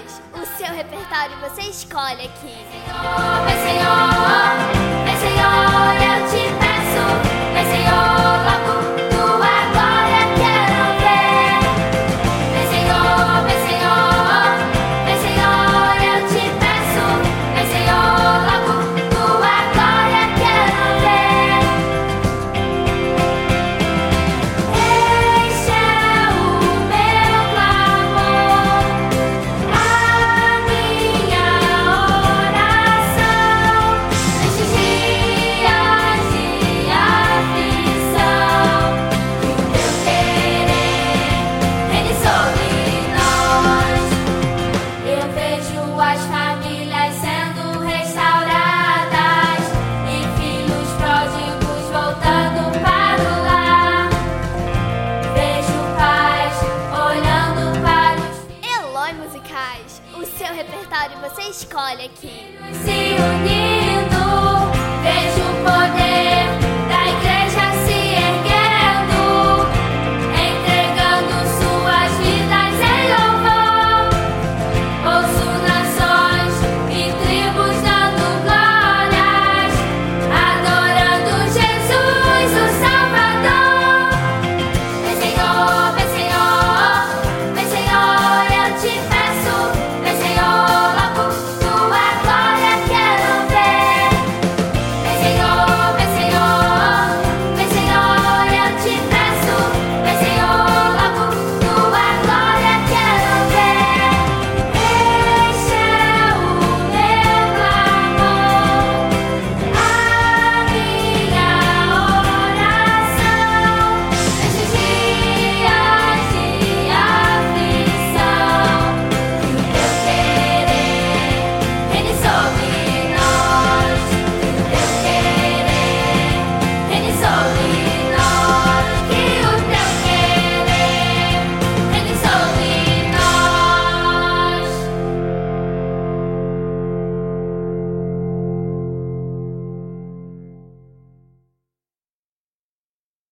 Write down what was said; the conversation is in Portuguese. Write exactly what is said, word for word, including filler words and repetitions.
musicais. O seu repertório você escolhe aqui. Vem, Senhor, vem, Senhor, eu te peço. Vem, Senhor, logo tua glória quero ver. Vem, Senhor, vem, Senhor, vem, Senhor, eu te peço. Vem, Senhor, logo tua glória quero ver. Este é o meu clamor, a minha oração. Nestes dias de aflição, que o teu querer reine sobre nós. Eu vejo as famílias sendo restauradas e filhos pródigos voltando para o lar. Vejo pais olhando para os Eloy Musicais. O seu repertório você escolhe aqui. filhos se unir.